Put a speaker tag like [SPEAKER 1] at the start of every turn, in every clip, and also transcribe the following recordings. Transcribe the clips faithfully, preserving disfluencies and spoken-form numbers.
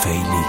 [SPEAKER 1] فعلی.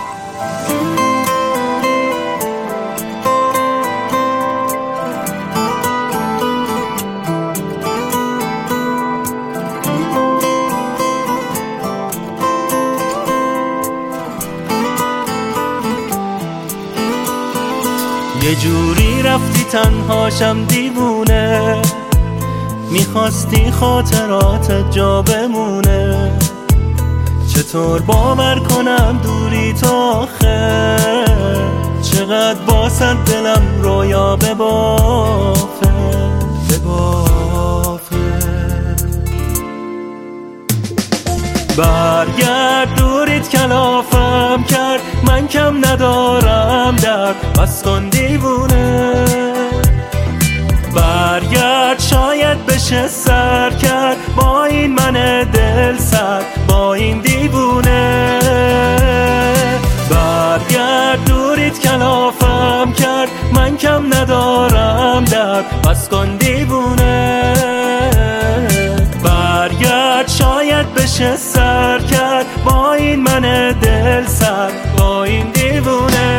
[SPEAKER 2] یه جوری رفتی تنهاشم دیوونه، میخواستی خاطراتت جا بمونه. چطور باور کنم دوری تو آخه، چقدر باست دلم رویا ببافه ببافه. برگرد دوریت کلافم کرد، من کم ندارم درد، بس کن دیوونه. برگرد شاید بشه سر کرد با این من دل سر، با این دیوونه. برگرد دوریت کلافم کرد، من کم ندارم درد، بس کن دیوونه. برگرد شاید بشه سر کرد با این من دل سر، با این دیوونه.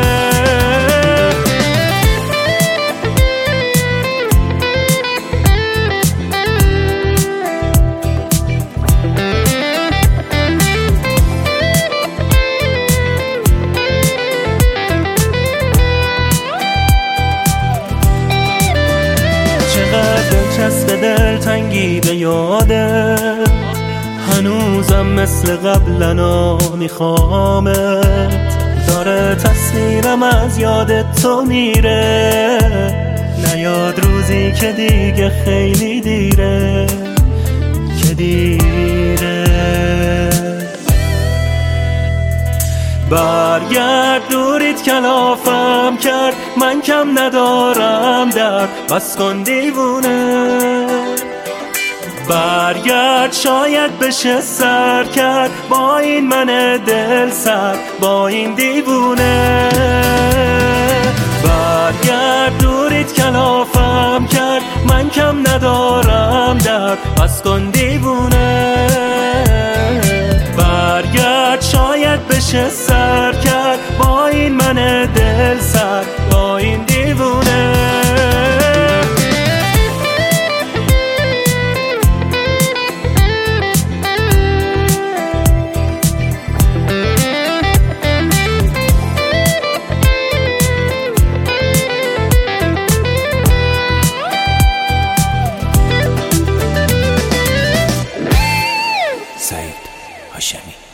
[SPEAKER 2] چقدر دلچسب دلتنگی به یاده، هنوزم مثل قبلنا میخوامت. داره تصویرم از یادت تو میره، نیاد روزی که دیگه خیلی دیره که دیره. برگرد دوریت کلافم کرد، من کم ندارم درد، بس کن دیوونه. برگرد شاید بشه سر کرد با این من دل سر، با این دیوونه. برگرد دوریت کلافم کرد، من کم ندارم درد، بس کن دیوونه. برگرد شاید بشه سر کرد با این من دل سر، با این دیوونه.
[SPEAKER 1] سعید هاشمی.